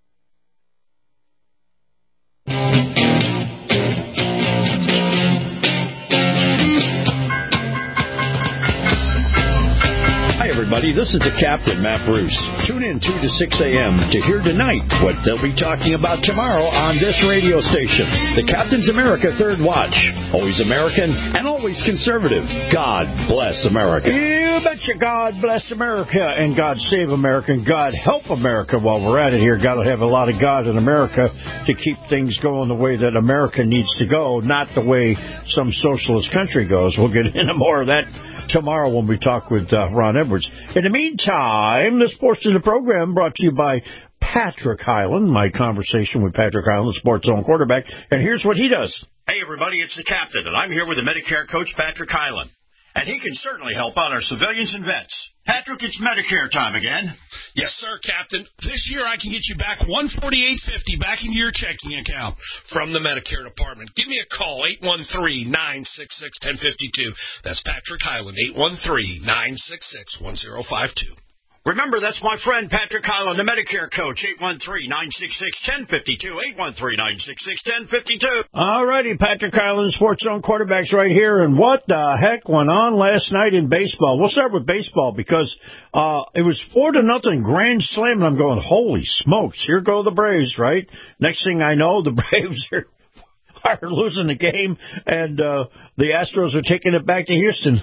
Hi, everybody. This is the Captain, Matt Bruce. Tune in two to six a.m. to hear tonight what they'll be talking about tomorrow on this radio station. The Captain's America Third Watch. Always American and always conservative. God bless America. You betcha. God bless America and God save America and God help America while we're at it here. Got to have a lot of God in America to keep things going the way that America needs to go, not the way some socialist country goes. We'll get into more of that tomorrow when we talk with uh, Ron Edwards. In the meantime, this portion of the program brought to you by Patrick Hyland, my conversation with Patrick Hyland, the Sports Zone quarterback, and here's what he does. Hey, everybody, it's the Captain, and I'm here with the Medicare coach, Patrick Hyland. And he can certainly help out our civilians and vets. Patrick, it's Medicare time again. Yes, sir, Captain. This year I can get you back one hundred forty-eight fifty back into your checking account from the Medicare department. Give me a call, eight one three, nine six six, one zero five two. That's Patrick Hyland, eight one three, nine six six, one zero five two. Remember, that's my friend Patrick Hyland, the Medicare coach, eight one three, nine six six, one zero five two, eight one three, nine six six, one zero five two. All righty, Patrick Hyland, Sports Zone quarterbacks right here. And what the heck went on last night in baseball? We'll start with baseball because uh, it was four to nothing grand slam, and I'm going, holy smokes, here go the Braves, right? Next thing I know, the Braves are, are losing the game, and uh, the Astros are taking it back to Houston.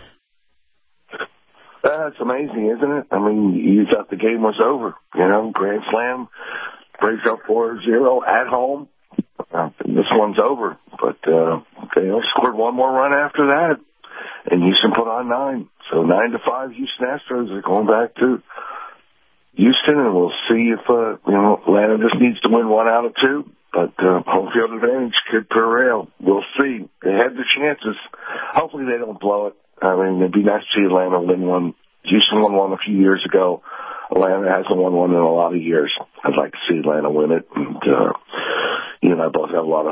That's amazing, isn't it? I mean, you thought the game was over, you know, grand slam, Braves up four zero at home. Uh, this one's over, but uh, they scored one more run after that, and Houston put on nine. So nine to five, Houston Astros are going back to Houston, and we'll see if, uh, you know, Atlanta just needs to win one out of two. But uh, home field advantage could prevail. We'll see. They had the chances. Hopefully they don't blow it. I mean, it'd be nice to see Atlanta win one. Houston won one a few years ago. Atlanta hasn't won one in a lot of years. I'd like to see Atlanta win it. And uh, you and I both have a lot of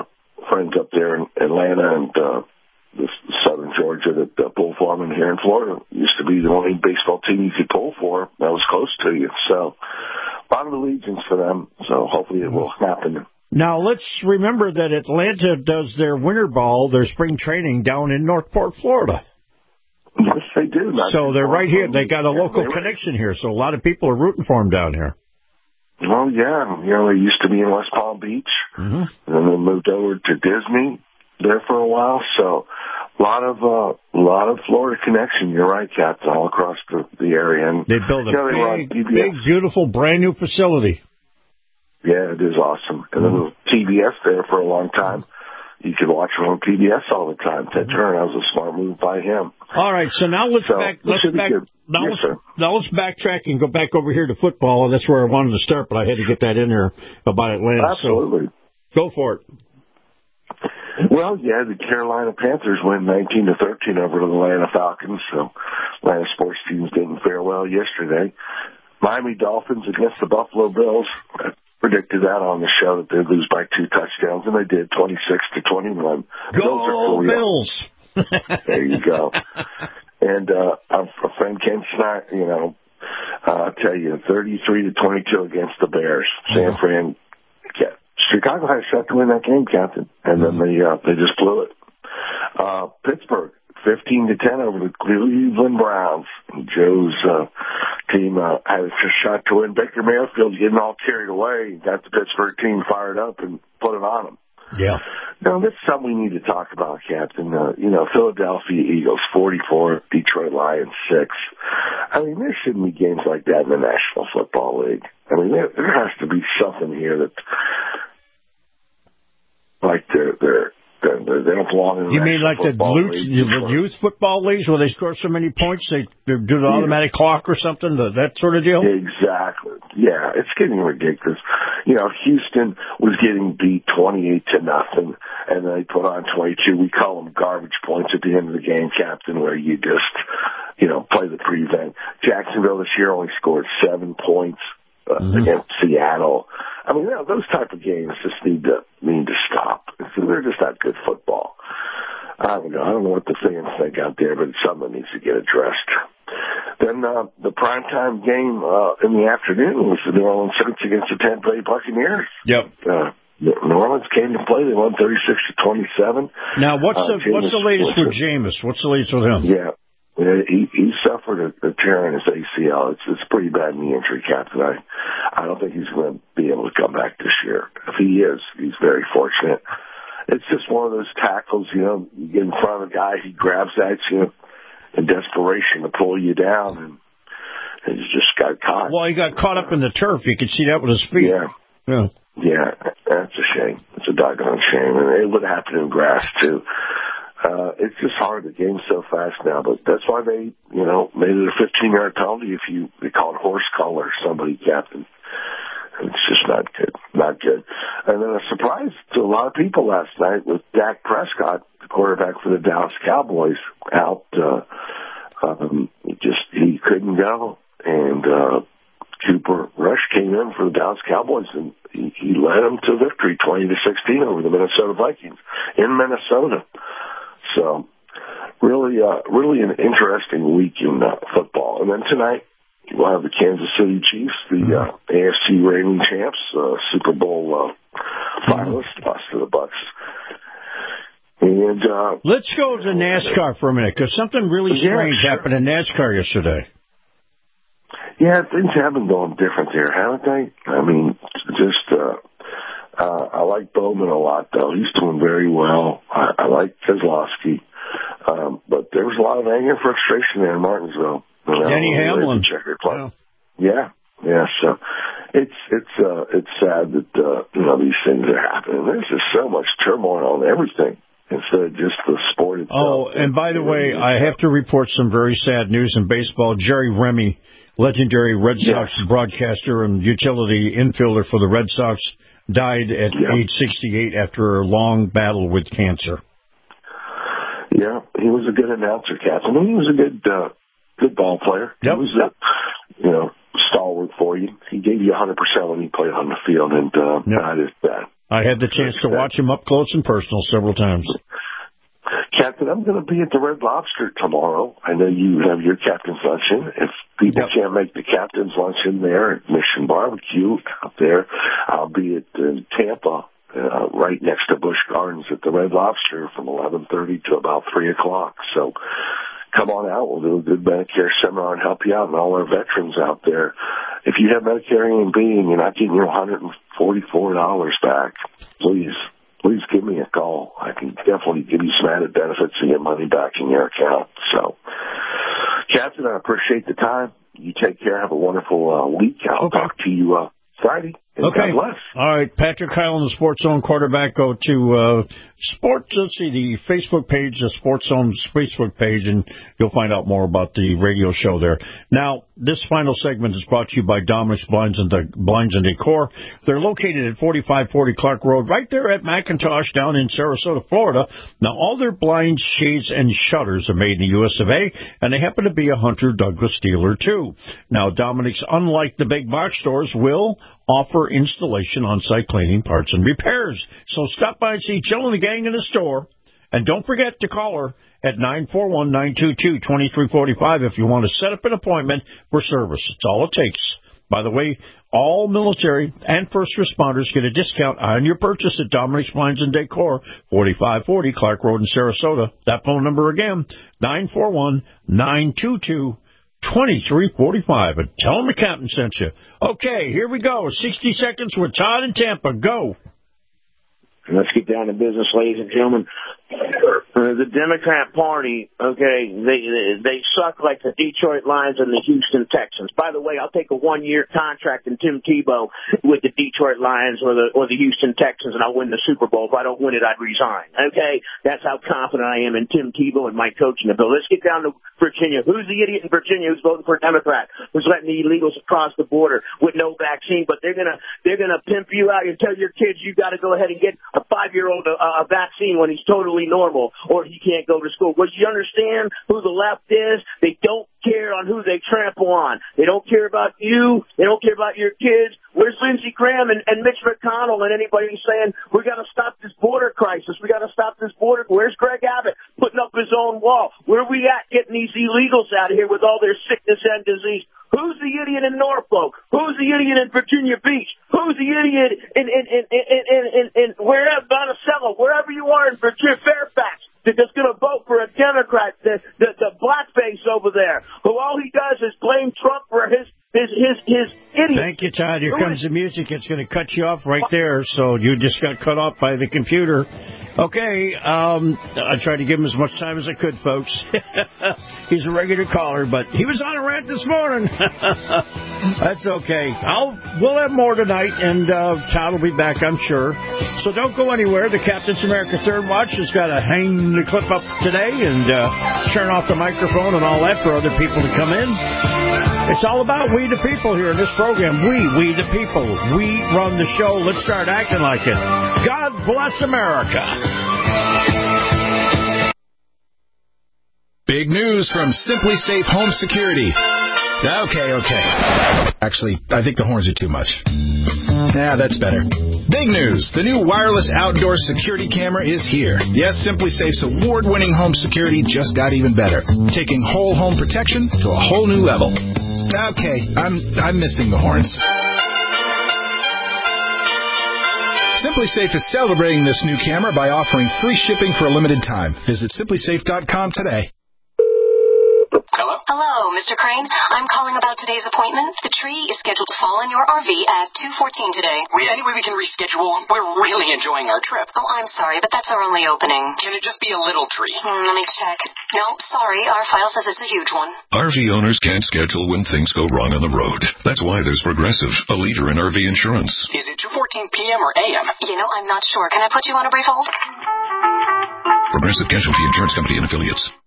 friends up there in Atlanta and uh, the Southern Georgia that uh, pull for them, and here in Florida used to be the only baseball team you could pull for that was close to you. So a lot of allegiance for them. So hopefully it will happen. Now, let's remember that Atlanta does their winter ball, their spring training, down in Northport, Florida. Yes, they do. Not so they're right here. They got a yeah, local connection here, so a lot of people are rooting for them down here. Well, yeah. You know, they used to be in West Palm Beach, mm-hmm. and then they moved over to Disney there for a while. So a lot of uh, a lot of Florida connection. You're right, Captain, all across the, the area. And they built a you know, they big, big, beautiful, brand new facility. Yeah, it is awesome. And then there was T B S there for a long time. You could watch him on P B S all the time. Ted Turner, that was a smart move by him. All right, so now let's so, back. Let's back. Now, yes, let's, now let's backtrack and go back over here to football. That's where I wanted to start, but I had to get that in there about Atlanta. Absolutely. So go for it. Well, yeah, the Carolina Panthers win nineteen to thirteen over the Atlanta Falcons. So Atlanta sports teams didn't fare well yesterday. Miami Dolphins against the Buffalo Bills. Predicted that on the show that they'd lose by two touchdowns, and they did, twenty-six to twenty-one. Go Bills! There you go. And uh, our friend Ken Snyder, you know, uh, I'll tell you, thirty-three to twenty-two against the Bears. San Fran, yeah, Chicago had a shot to win that game, Captain, and then they uh, they just blew it. Uh, Pittsburgh, fifteen to ten over the Cleveland Browns. Joe's uh, team uh, had a shot to win. Baker Mayfield getting all carried away, got the Pittsburgh team fired up and put it on them. Yeah. Now, this is something we need to talk about, Captain. Uh, you know, Philadelphia Eagles, forty-four, Detroit Lions, six. I mean, there shouldn't be games like that in the National Football League. I mean, there, there has to be something here that, like, they're, they're, They don't belong in the You mean like the youth, league. youth football leagues where they score so many points they do the automatic yeah. clock or something, that sort of deal? Exactly. Yeah, it's getting ridiculous. You know, Houston was getting beat twenty-eight to nothing, and they put on twenty-two. We call them garbage points at the end of the game, Captain, where you just, you know, play the prevent. Jacksonville this year only scored seven points. Uh, mm-hmm. against Seattle. I mean, you know, those type of games just need to need to stop. They're just not good football. I don't know. I don't know what the fans think out there, but it's something that needs to get addressed. Then uh, the primetime game uh, in the afternoon was the New Orleans Saints against the Tampa Bay Buccaneers. Yep. Uh, New Orleans came to play. They won thirty-six to twenty-seven. Now, what's the uh, what's the latest with Jameis? What's the latest with him? Yeah. Yeah, he, he suffered a, a tear in his A C L. It's it's pretty bad knee injury, Captain. I, I don't think he's going to be able to come back this year. If he is, he's very fortunate. It's just one of those tackles, you know, you get in front of a guy, he grabs at you in desperation to pull you down, and, and he just got caught. Well, he got caught up in the turf. You could see that with his feet. Yeah. Yeah. Yeah, that's a shame. It's a doggone shame. And it would happen in grass, too. Uh, it's just hard. The game's so fast now, but that's why they, you know, made it a fifteen-yard penalty if you, they call it horse collar somebody, Captain. It's just not good. Not good. And then a surprise to a lot of people last night with Dak Prescott, the quarterback for the Dallas Cowboys, out. Uh, um, just, he couldn't go. And, uh, Cooper Rush came in for the Dallas Cowboys, and he, he led them to victory, twenty to sixteen over the Minnesota Vikings in Minnesota. So, really, uh, really an interesting week in uh, football. And then tonight, we'll have the Kansas City Chiefs, the uh, A F C reigning champs, uh, Super Bowl uh, finalists, lost to the Bucks. And uh, let's go to NASCAR for a minute, because something really strange yeah, sure. happened in NASCAR yesterday. Yeah, things have been going different there, haven't they? I mean, just. Uh, Uh, I like Bowman a lot, though. He's doing very well. I, I like Keselowski. Um, but there was a lot of anger and frustration there in Martinsville. You know, Denny Hamlin. Yeah. yeah, yeah. So it's it's uh, it's sad that uh, you know these things are happening. There's just so much turmoil on everything instead of just the sport itself. Oh, and by the way, I have to report some very sad news in baseball. Jerry Remy, legendary Red Sox yes. broadcaster and utility infielder for the Red Sox, died at yeah. age sixty-eight after a long battle with cancer. Yeah, he was a good announcer, Captain. He was a good uh, good ball player. Yep. He was a, you know, stalwart for you. He gave you one hundred percent when he played on the field, and uh, yep. that is that. I had the chance to watch him up close and personal several times. Captain, I'm going to be at the Red Lobster tomorrow. I know you have your captain's luncheon. If people yep. can't make the captain's luncheon there at Mission Barbecue out there, I'll be at uh, Tampa, uh, right next to Busch Gardens at the Red Lobster from eleven thirty to about three o'clock. So come on out. We'll do a good Medicare seminar and help you out, and all our veterans out there. If you have Medicare A and B and you're not getting your one hundred forty-four dollars back, please. Please give me a call. I can definitely give you some added benefits and get money back in your account. So, Captain, I appreciate the time. You take care. Have a wonderful uh, week. I'll okay. talk to you uh, Friday. And okay. God bless. All right. Patrick Hyland, the Sports Zone quarterback. Go to uh, Sports, let's see, the Facebook page, the Sports Zone's Facebook page, and you'll find out more about the radio show there. Now, this final segment is brought to you by Dominic's Blinds and, De- Blinds and Decor. They're located at forty-five forty Clark Road, right there at McIntosh down in Sarasota, Florida. Now, all their blinds, shades, and shutters are made in the U S of A, and they happen to be a Hunter Douglas dealer, too. Now, Dominic's, unlike the big box stores, will offer installation, on-site cleaning, parts, and repairs. So stop by and see Jill and the gang in the store. And don't forget to call her at nine four one, nine two two, two three four five if you want to set up an appointment for service. It's all it takes. By the way, all military and first responders get a discount on your purchase at Dominic's Blinds and Decor, forty-five forty Clark Road in Sarasota. That phone number again, nine four one, nine two two, twenty-three forty-five. And tell them the captain sent you. Okay, here we go. sixty seconds with Todd in Tampa. Go. Let's get down to business, ladies and gentlemen. Uh, the Democrat Party, okay, they they suck like the Detroit Lions and the Houston Texans. By the way, I'll take a one-year contract in Tim Tebow with the Detroit Lions or the or the Houston Texans, and I'll win the Super Bowl. If I don't win it, I'd resign. Okay, that's how confident I am in Tim Tebow and my coaching ability. Let's get down to Virginia. Who's the idiot in Virginia who's voting for a Democrat? Who's letting the illegals across the border with no vaccine? But they're gonna they're gonna pimp you out and tell your kids you got to go ahead and get a five-year-old a, a vaccine when he's totally normal, or he can't go to school. Well, you understand who the left is? They don't care on who they trample on. They don't care about you. They don't care about your kids. Where's Lindsey Graham and, and Mitch McConnell and anybody who's saying, we got to stop this border crisis. We got to stop this border. Where's Greg Abbott putting up his own wall? Where are we at getting these illegals out of here with all their sickness and disease? Who's the idiot in Norfolk? Who's the idiot in Virginia Beach? Who's the idiot in, in, in, in, in, in, in wherever, Monticello, wherever you are in Virginia, Fairfax, that's going to vote for a Democrat, the, the, the blackface over there, who all he does is blame Trump for his His, his, his idiot. Thank you, Todd. Here comes the music. It's going to cut you off right there, so you just got cut off by the computer. Okay, um, I tried to give him as much time as I could, folks. He's a regular caller, but he was on a rant this morning. That's okay. I'll We'll have more tonight, and uh, Todd will be back, I'm sure. So don't go anywhere. The Captain's America Third Watch has got to hang the clip up today and uh, turn off the microphone and all that for other people to come in. It's all about we the people here in this program. We, we the people. We run the show. Let's start acting like it. God bless America. Big news from Simply Safe Home Security. Okay, okay. Actually, I think the horns are too much. Yeah, that's better. Big news. The new wireless outdoor security camera is here. Yes, Simply Safe's award-winning home security just got even better, taking whole home protection to a whole new level. Okay, I'm I'm missing the horns. Simply Safe is celebrating this new camera by offering free shipping for a limited time. Visit simply safe dot com today. Hello? Hello, Mister Crane. I'm calling about today's appointment. The tree is scheduled to fall in your R V at two fourteen today. We, any way we can reschedule? We're really enjoying our trip. Oh, I'm sorry, but that's our only opening. Can it just be a little tree? Hmm, let me check. No, sorry. Our file says it's a huge one. R V owners can't schedule when things go wrong on the road. That's why there's Progressive, a leader in R V insurance. Is it two fourteen p.m. or a m? You know, I'm not sure. Can I put you on a brief hold? Progressive Casualty Insurance Company and Affiliates.